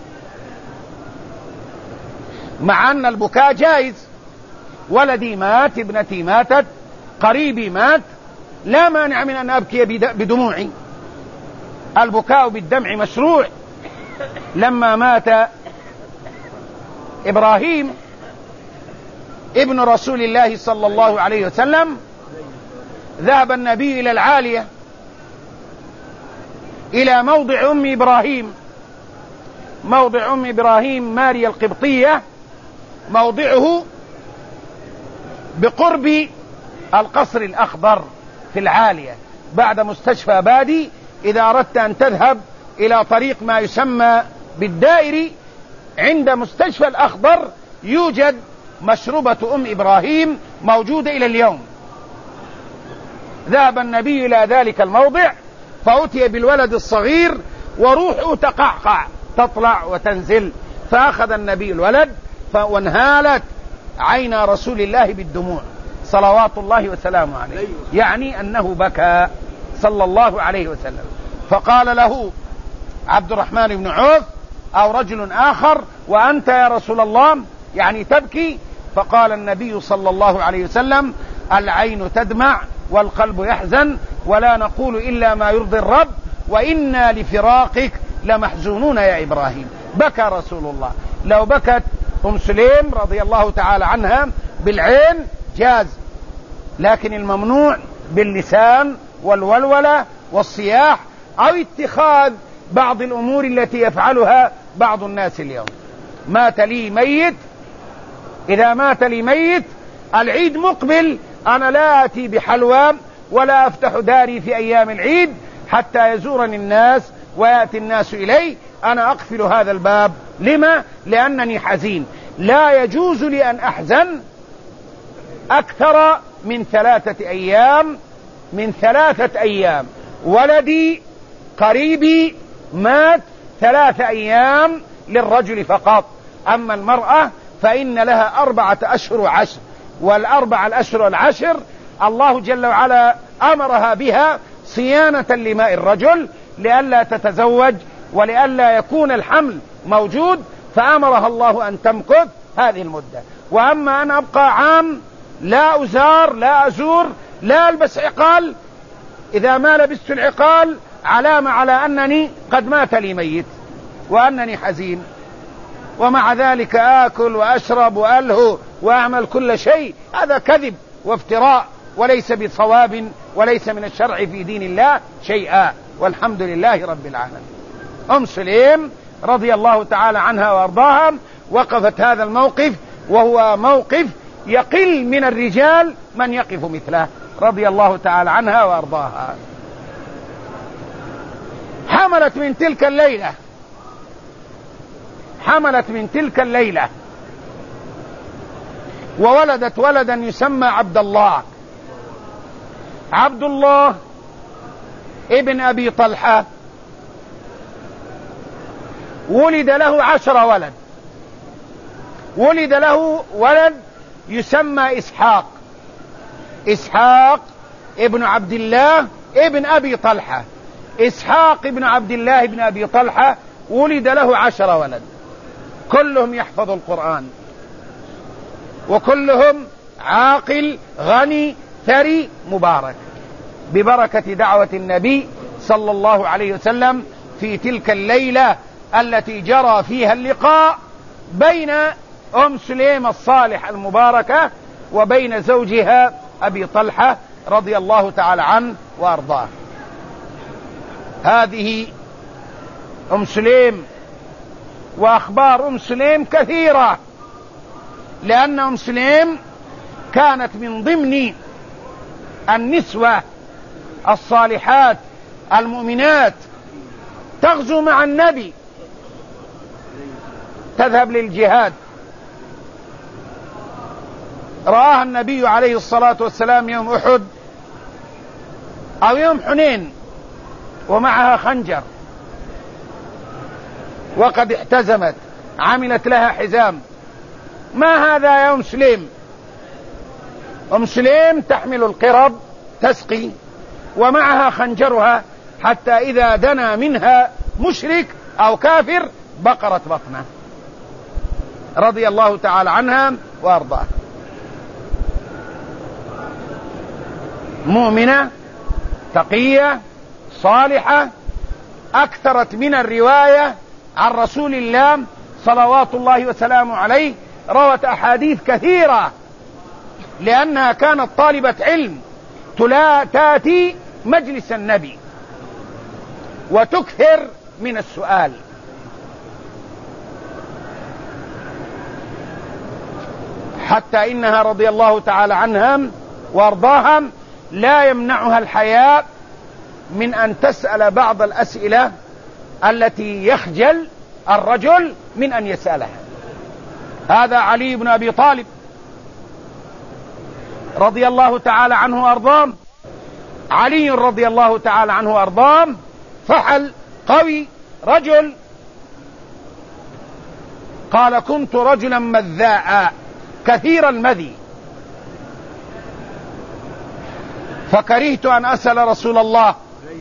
مع أن البكاء جائز. ولدي مات، ابنتي ماتت، قريبي مات، لا مانع من أن أبكي بدموعي، البكاء بالدمع مشروع. لما مات إبراهيم ابن رسول الله صلى الله عليه وسلم ذهب النبي إلى العالية إلى موضع أم إبراهيم، موضع أم إبراهيم ماريا القبطية، موضعه بقرب القصر الأخضر في العالية بعد مستشفى بادي. إذا أردت أن تذهب إلى طريق ما يسمى بالدائري عند مستشفى الأخضر يوجد مشربة أم إبراهيم موجودة إلى اليوم. ذهب النبي إلى ذلك الموضع فأتي بالولد الصغير وروحه تقعقع تطلع وتنزل، فأخذ النبي الولد وانهالت عين رسول الله بالدموع صلوات الله وسلامه عليه، يعني أنه بكى صلى الله عليه وسلم. فقال له عبد الرحمن بن عوف أو رجل آخر: وأنت يا رسول الله يعني تبكي؟ فقال النبي صلى الله عليه وسلم: العين تدمع والقلب يحزن، ولا نقول إلا ما يرضي الرب، وإنا لفراقك لمحزونون يا إبراهيم. بكى رسول الله. لو بكت أم سليم رضي الله تعالى عنها بالعين جاز، لكن الممنوع باللسان والولولة والصياح أو اتخاذ بعض الأمور التي يفعلها بعض الناس اليوم. مات لي ميت، إذا مات لي ميت العيد مقبل، أنا لا آتي بحلوى ولا أفتح داري في أيام العيد حتى يزورني الناس ويأتي الناس إلي، أنا أقفل هذا الباب. لما؟ لأنني حزين. لا يجوز لي أن أحزن أكثر من ثلاثة أيام من ثلاثة أيام. ولدي قريبي مات ثلاثة أيام للرجل فقط، أما المرأة فإن لها أربعة أشهر وعشر، والأربع الأشهر والعشر الله جل وعلا أمرها بها صيانة لماء الرجل لئلا تتزوج ولئلا يكون الحمل موجود، فأمرها الله أن تمكث هذه المدة. وأما أن أبقى عام لا أزار لا أزور لا ألبس عقال، إذا ما لبست العقال علامة على أنني قد مات لي ميت وأنني حزين، ومع ذلك آكل وأشرب وألهو وأعمل كل شيء. هذا كذب وافتراء وليس بصواب وليس من الشرع في دين الله شيئا، والحمد لله رب العالمين. أم سليم رضي الله تعالى عنها وأرضاها وقفت هذا الموقف، وهو موقف يقل من الرجال من يقف مثله رضي الله تعالى عنها وأرضاها. حملت من تلك الليلة حملت من تلك الليلة وولدت ولدا يسمى عبد الله. عبد الله ابن أبي طلحة ولد له عشر ولد. ولد له ولد يسمى إسحاق إسحاق ابن عبد الله ابن أبي طلحة. إسحاق ابن عبد الله ابن أبي طلحة ولد له عشر ولد، كلهم يحفظ القرآن، وكلهم عاقل غني ثري مبارك، ببركة دعوة النبي صلى الله عليه وسلم في تلك الليلة التي جرى فيها اللقاء بين أم سليم الصالح المباركة وبين زوجها أبي طلحة رضي الله تعالى عنه وأرضاه. هذه أم سليم، وأخبار أم سليم كثيرة، لأن أم سليم كانت من ضمن النسوة الصالحات المؤمنات تغزو مع النبي تذهب للجهاد. رآها النبي عليه الصلاة والسلام يوم أحد أو يوم حنين ومعها خنجر وقد احتزمت، عملت لها حزام. ما هذا يا أم سليم؟ أم سليم تحمل القرب تسقي ومعها خنجرها، حتى إذا دنا منها مشرك أو كافر بقرت بطنه، رضي الله تعالى عنها وأرضاها. مؤمنة تقية صالحة، أكثرت من الرواية عن رسول الله صلوات الله وسلامه عليه، روت أحاديث كثيرة لأنها كانت طالبة علم، تلا تاتي مجلس النبي وتكثر من السؤال. حتى إنها رضي الله تعالى عنها وارضاها لا يمنعها الحياء من أن تسأل بعض الأسئلة التي يخجل الرجل من أن يسألها. هذا علي بن أبي طالب رضي الله تعالى عنه وأرضاه. علي رضي الله تعالى عنه وأرضاه فحل قوي، رجل قال: كنت رجلا مذاء كثير المذي، فكرهت أن أسأل رسول الله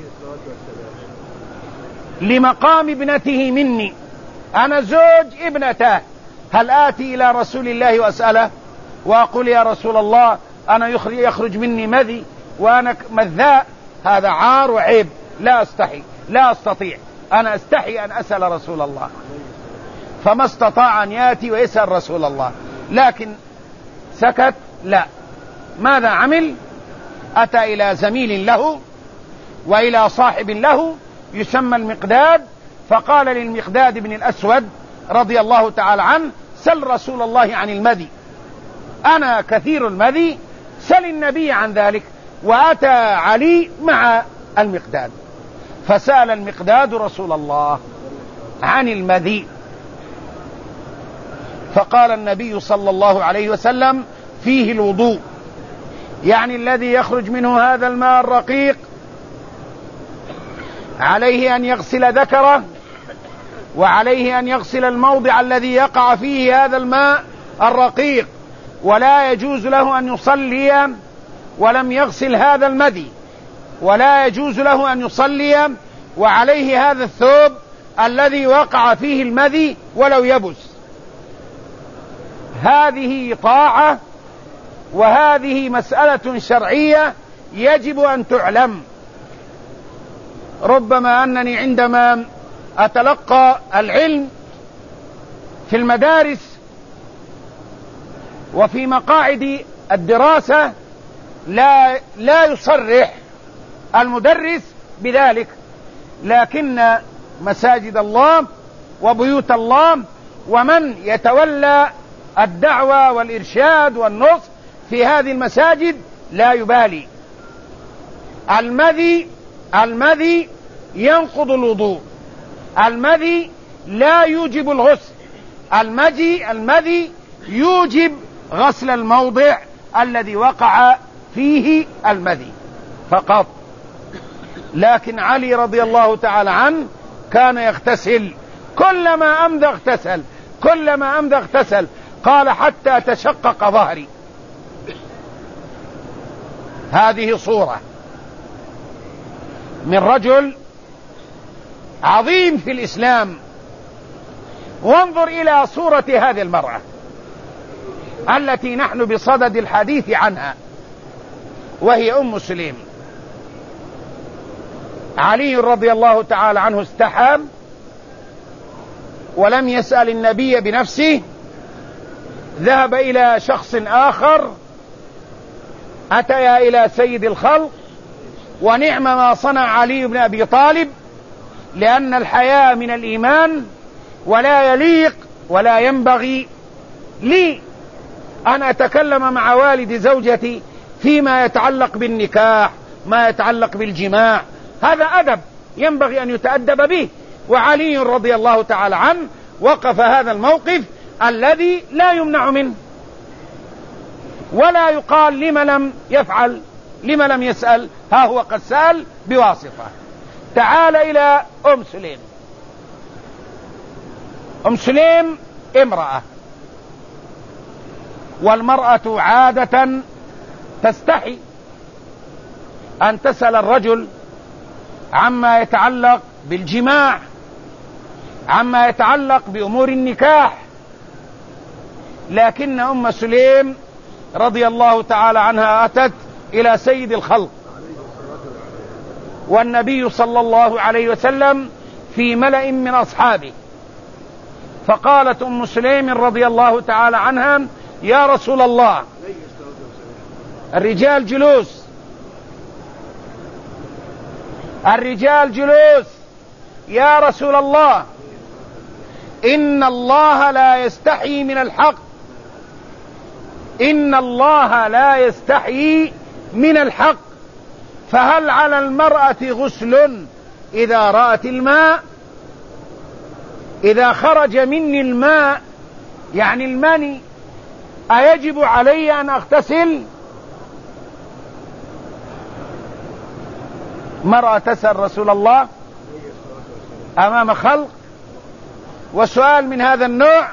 لمقام ابنته مني، أنا زوج ابنته، هل آتي إلى رسول الله وأسأله وأقول: يا رسول الله أنا يخرج مني مذي وأنا مذاء؟ هذا عار وعيب، لا أستحي، لا أستطيع، أنا أستحي أن أسأل رسول الله. فما استطاع أن يأتي ويسأل رسول الله، لكن سكت. لا، ماذا عمل؟ أتى إلى زميل له وإلى صاحب له يسمى المقداد، فقال للمقداد بن الأسود رضي الله تعالى عنه: سل رسول الله عن المذي، أنا كثير المذي، سل النبي عن ذلك. وأتى علي مع المقداد، فسأل المقداد رسول الله عن المذي، فقال النبي صلى الله عليه وسلم: فيه الوضوء، يعني الذي يخرج منه هذا الماء الرقيق عليه أن يغسل ذكره، وعليه أن يغسل الموضع الذي يقع فيه هذا الماء الرقيق، ولا يجوز له أن يصلي ولم يغسل هذا المذي، ولا يجوز له أن يصلي وعليه هذا الثوب الذي وقع فيه المذي ولو يبس. هذه طاعة، وهذه مسألة شرعية يجب أن تعلم. ربما أنني عندما أتلقى العلم في المدارس وفي مقاعد الدراسة لا لا يصرح المدرس بذلك، لكن مساجد الله وبيوت الله ومن يتولى الدعوة والإرشاد والنصح في هذه المساجد لا يبالي. المذي المذي ينقض الوضوء، المذي لا يوجب الغسل، المذي المذي يوجب غسل الموضع الذي وقع فيه المذي فقط. لكن علي رضي الله تعالى عنه كان يغتسل، كلما أمضى اغتسل، كلما أمضى اغتسل، قال: حتى تشقق ظهري. هذه صورة من رجل عظيم في الإسلام. وانظر إلى صورة هذه المرأة التي نحن بصدد الحديث عنها، وهي أم سليم. علي رضي الله تعالى عنه استحى ولم يسأل النبي بنفسه، ذهب إلى شخص آخر، أتيا إلى سيد الخلق، ونعم ما صنع علي بن أبي طالب، لأن الحياء من الإيمان، ولا يليق ولا ينبغي لي أن أتكلم مع والد زوجتي فيما يتعلق بالنكاح، ما يتعلق بالجماع، هذا أدب ينبغي أن يتأدب به. وعلي رضي الله تعالى عنه وقف هذا الموقف الذي لا يمنع منه، ولا يقال لما لم يفعل، لما لم يسأل، ها هو قد سأل بواسطة. تعال إلى أم سليم. أم سليم امرأة، والمرأة عادة تستحي أن تسأل الرجل عما يتعلق بالجماع، عما يتعلق بأمور النكاح. لكن أم سليم رضي الله تعالى عنها أتت إلى سيد الخلق والنبي صلى الله عليه وسلم في ملأ من أصحابه، فقالت أم سليم رضي الله تعالى عنها: يا رسول الله، الرجال جلوس، الرجال جلوس، يا رسول الله، إن الله لا يستحي من الحق، إن الله لا يستحي من الحق، فهل على المرأة غسل إذا رأت الماء؟ إذا خرج مني الماء يعني المني أيجب علي أن أغتسل؟ مرأة تسأل رسول الله أمام خلق، وسؤال من هذا النوع.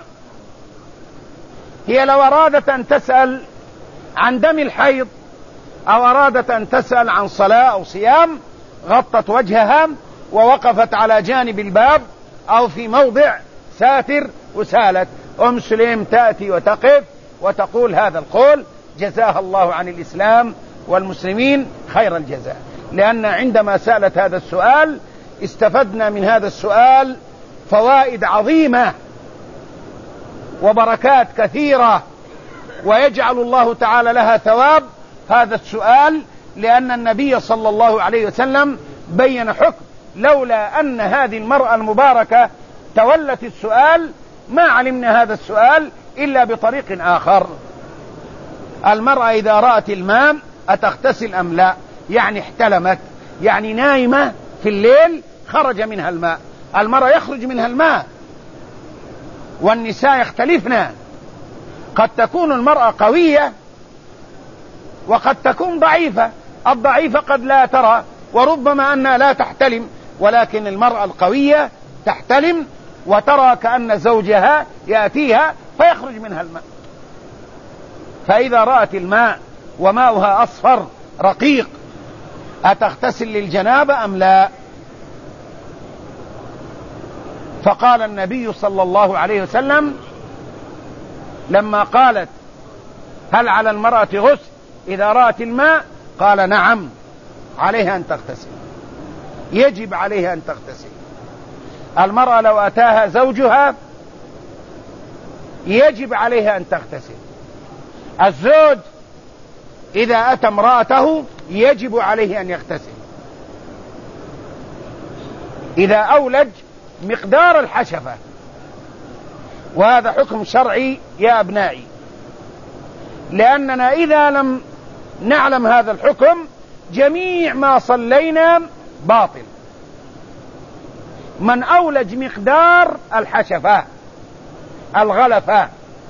هي لو أرادت أن تسأل عن دم الحيض أو أرادت أن تسأل عن صلاة أو صيام غطت وجهها ووقفت على جانب الباب أو في موضع ساتر وسالت. أم سليم تأتي وتقف وتقول هذا القول: جزاها الله عن الإسلام والمسلمين خير الجزاء. لأن عندما سألت هذا السؤال استفدنا من هذا السؤال فوائد عظيمة وبركات كثيرة، ويجعل الله تعالى لها ثواب هذا السؤال، لأن النبي صلى الله عليه وسلم بين حكم لولا أن هذه المرأة المباركة تولت السؤال ما علمنا هذا السؤال إلا بطريق آخر. المرأة إذا رأت الماء أتغتسل أم لا؟ يعني احتلمت، يعني نايمة في الليل خرج منها الماء. المرأة يخرج منها الماء، والنساء يختلفن، قد تكون المرأة قوية وقد تكون ضعيفة. الضعيفة قد لا ترى وربما أنها لا تحتلم، ولكن المرأة القوية تحتلم وترى كأن زوجها يأتيها فيخرج منها الماء. فإذا رأت الماء وماؤها أصفر رقيق أتغتسل للجنابة أم لا؟ فقال النبي صلى الله عليه وسلم لما قالت: هل على المرأة غسل إذا رأت الماء؟ قال: نعم، عليها أن تغتسل، يجب عليها أن تغتسل. المرأة لو أتاها زوجها يجب عليها أن تغتسل. الزوج إذا أتى امرأته يجب عليه أن يغتسل. إذا أولج مقدار الحشفة، وهذا حكم شرعي يا أبنائي، لأننا إذا لم نعلم هذا الحكم جميع ما صلينا باطل. من أولج مقدار الحشفة الغلفة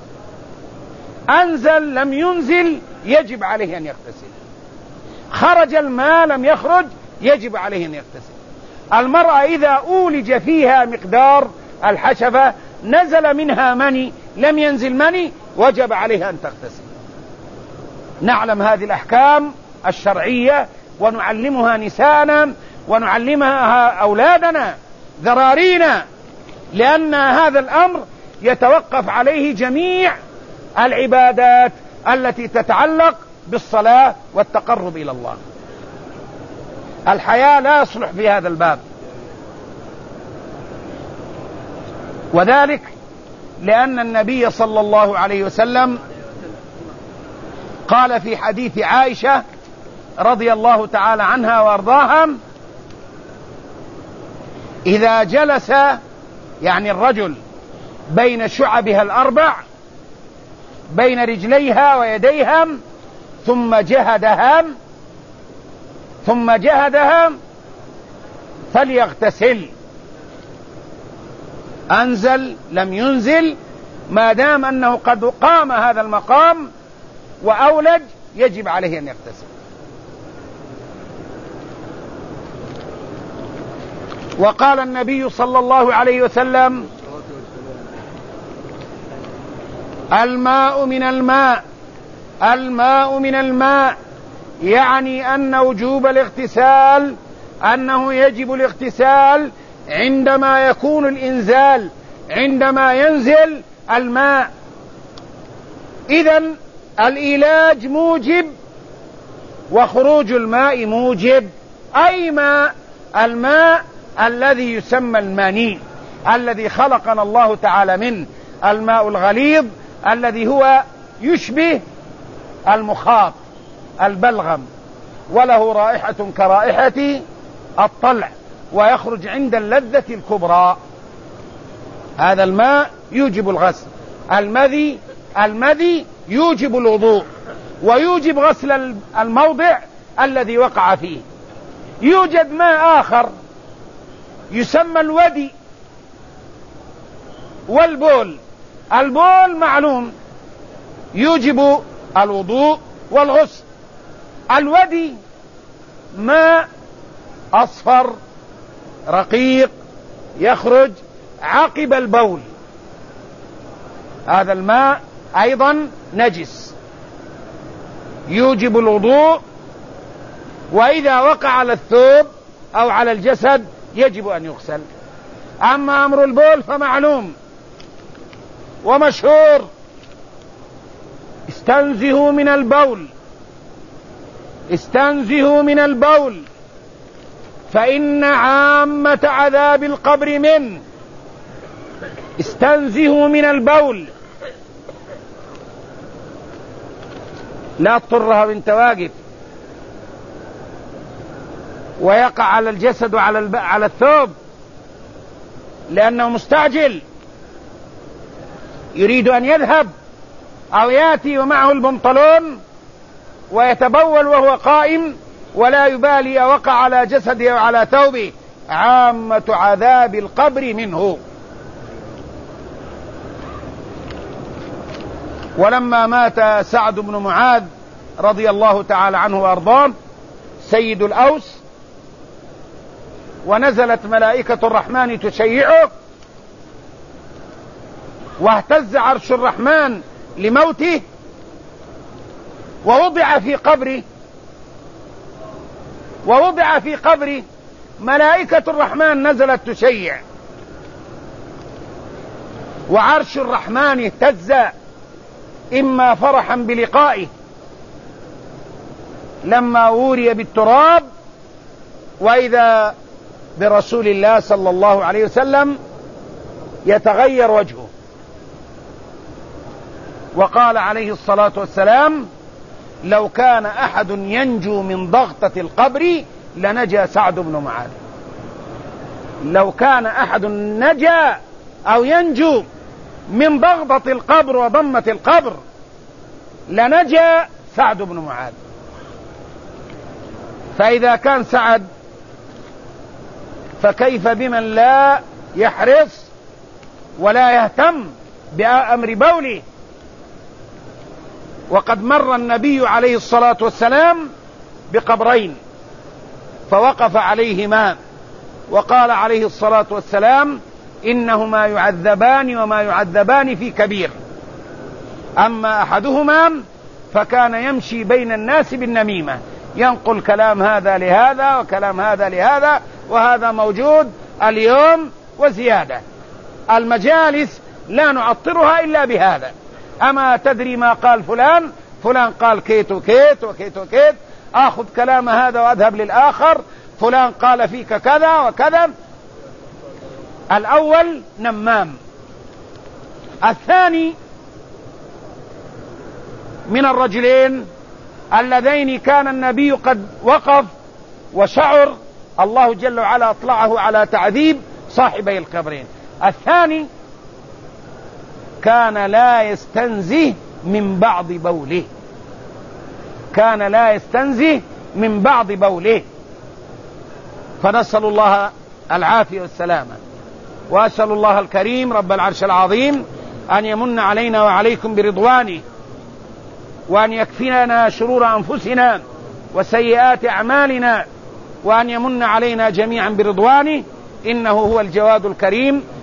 أنزل لم ينزل يجب عليه أن يغتسل، خرج الماء لم يخرج يجب عليه أن يغتسل. المرأة إذا أولج فيها مقدار الحشفة نزل منها مني لم ينزل مني وجب عليها أن تغتسل. نعلم هذه الأحكام الشرعية ونعلمها نساءنا ونعلمها أولادنا ذرارينا، لأن هذا الأمر يتوقف عليه جميع العبادات التي تتعلق بالصلاة والتقرب إلى الله. الحياة لا يصلح في هذا الباب، وذلك لأن النبي صلى الله عليه وسلم قال في حديث عائشة رضي الله تعالى عنها وارضاها: إذا جلس يعني الرجل بين شعبها الأربع بين رجليها ويديها ثم جهدها ثم جهدها فليغتسل. أنزل لم ينزل، ما دام أنه قد قام هذا المقام وأولج يجب عليه أن يغتسل. وقال النبي صلى الله عليه وسلم: الماء من الماء، الماء من الماء، يعني أن وجوب الاغتسال أنه يجب الاغتسال عندما يكون الإنزال، عندما ينزل الماء. إذن الإيلاج موجب وخروج الماء موجب. أي ماء؟ الماء الذي يسمى المني، الذي خلقنا الله تعالى منه، الماء الغليظ الذي هو يشبه المخاط البلغم، وله رائحة كرائحة الطلع، ويخرج عند اللذة الكبرى. هذا الماء يوجب الغسل. المذي المذي يوجب الوضوء ويوجب غسل الموضع الذي وقع فيه. يوجد ماء آخر يسمى الودي والبول. البول معلوم يوجب الوضوء والغسل. الودي ماء أصفر رقيق يخرج عقب البول، هذا الماء أيضا نجس يوجب الوضوء، وإذا وقع على الثوب أو على الجسد يجب أن يغسل. أما أمر البول فمعلوم ومشهور: استنزهوا من البول، استنزهوا من البول فإن عامة عذاب القبر منه. استنزهوا من البول، لا تضطرها وانت واقف ويقع على الجسد وعلى الب... على الثوب، لأنه مستعجل يريد أن يذهب أو يأتي ومعه البنطلون ويتبول وهو قائم ولا يبالي وقع على جسده وعلى ثوبه. عامة عذاب القبر منه. ولما مات سعد بن معاذ رضي الله تعالى عنه وأرضاه سيد الأوس، ونزلت ملائكة الرحمن تشيعه، واهتز عرش الرحمن لموته، ووضع في قبره ووضع في قبره ملائكة الرحمن نزلت تشيع، وعرش الرحمن اهتز، إما فرحا بلقائه لما وري بالتراب، وإذا برسول الله صلى الله عليه وسلم يتغير وجهه. وقال عليه الصلاة والسلام: لو كان أحد ينجو من ضغطة القبر لنجا سعد بن معاذ. لو كان أحد نجا أو ينجو من ضغطة القبر وضمة القبر لنجا سعد بن معاذ. فإذا كان سعد فكيف بمن لا يحرص ولا يهتم بأمر بوله؟ وقد مر النبي عليه الصلاة والسلام بقبرين فوقف عليهما وقال عليه الصلاة والسلام: إنهما يعذبان وما يعذبان في كبير. أما أحدهما فكان يمشي بين الناس بالنميمة، ينقل كلام هذا لهذا وكلام هذا لهذا، وهذا موجود اليوم وزيادة. المجالس لا نعطرها إلا بهذا: أما تدري ما قال فلان؟ فلان قال كيت وكيت وكيت وكيت، آخذ كلام هذا وأذهب للآخر، فلان قال فيك كذا وكذا. الأول نمام. الثاني من الرجلين اللذين كان النبي قد وقف وشعر الله جل وعلا أطلعه على تعذيب صاحبي القبرين. الثاني كان لا يستنزه من بعض بوله، كان لا يستنزه من بعض بوله، فنسأل الله العافية والسلامة. وأسأل الله الكريم رب العرش العظيم أن يمن علينا وعليكم برضوانه، وأن يكفينا شرور أنفسنا وسيئات أعمالنا، وأن يمن علينا جميعا برضوانه، إنه هو الجواد الكريم.